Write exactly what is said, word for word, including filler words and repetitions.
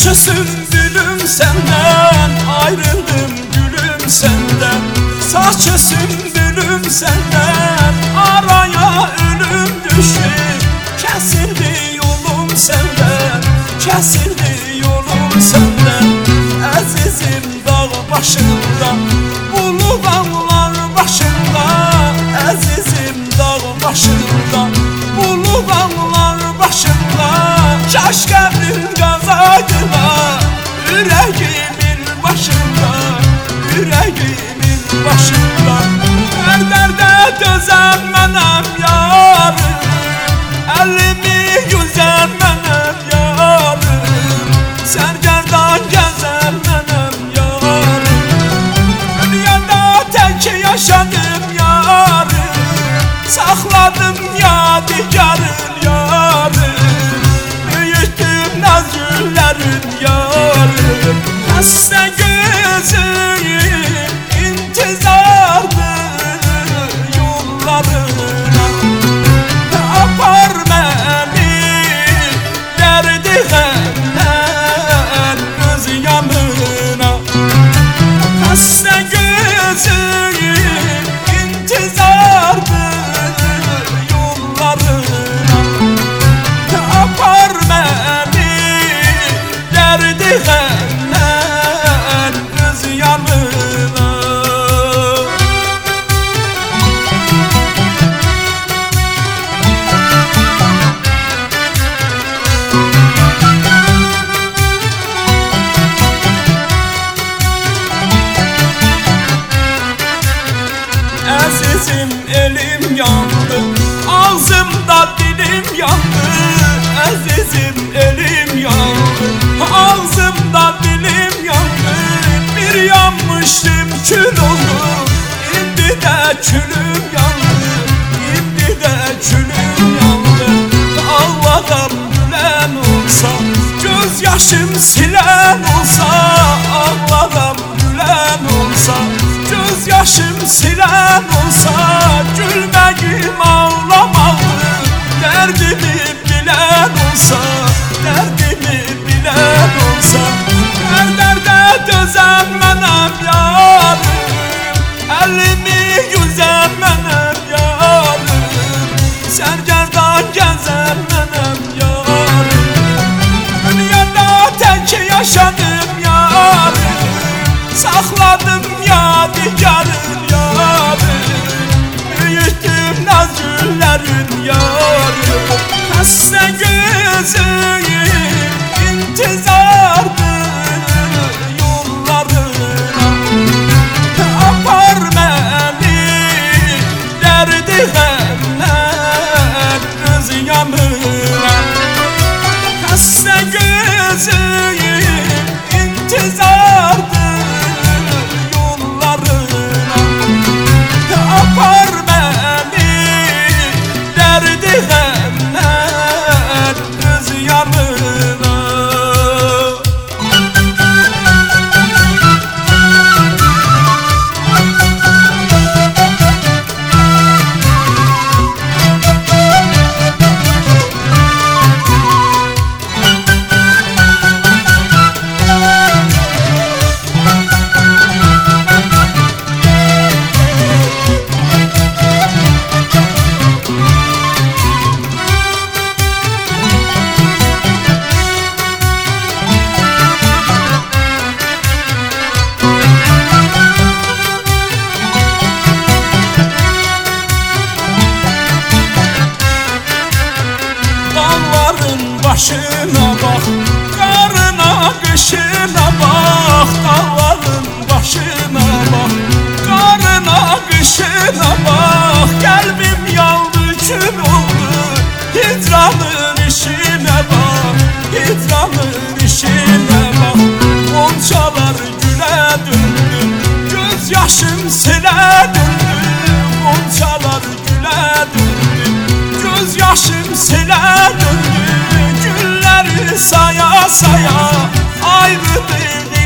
Saçı sümbülüm senden, ayrıldım gülüm senden. Saçı sümbülüm senden, araya ölüm düştü. Kesildi yolum senden, kesildi yolum senden. Azizim dağ başında, ulu dağlar başında. Azizim dağ başında, ulu dağlar başında. Kaş qəbrin qazaydılar, ürəyimin başında, ürəyimin başında. Hər dərdə dözən mənəm yarım, əlimi yüzən mənəm yarım, sərgərdan gəzən mənəm yarım. Dünyada tək yaşadım yarım, saxladım yadigarın yarım. Nazgüllerin yarım, xəstə gözüm intizardır yollarına. Apar məni dərdi həmdən öz yanına. Xəstə gözüm intizardır yollarına. Apar məni derdi həmdən öz yanına. Əzizim elim yandı, ağzımda dilim yandı. Əzizim elim yandı, ağzımda dilim yandı. Bir yanmıştım kül oldum, indi de külüm yandı, indi de külüm yandı. Ağladan gülen olsa, göz yaşım silen olsa. Ağladan gülen olsa, göz yaşım silen olsa. Gülməyim ağlamağım, dərdimi bilen olsa, dərdimi bilen olsa. Hər dərdə dözən mənəm yarım, əlimi yüzən mənəm yarım, sərgərdan gəzən mənəm yarım. Dünyada tək yaşadım yarım, saxladım yadigarın yarım. Büyütdüm nazgüllərin yarım, xəstə gözüm intizardır yollarına. Apar məni dərdi həmdən öz yanına. Xəstə gözüm intizardır yollarına. Apar məni dərdi həmdən öz yanına. Başına bak, karına kışına bak. Dağların başına bak, karına kışına bak. Kalbim yandı kül oldu, hicranın işine bak, hicranın işine bak. Goncalar güle döndü, göz yaşım sele döndü. Goncalar güle döndü, göz yaşım sele döndü. Saya saya ayrı değil.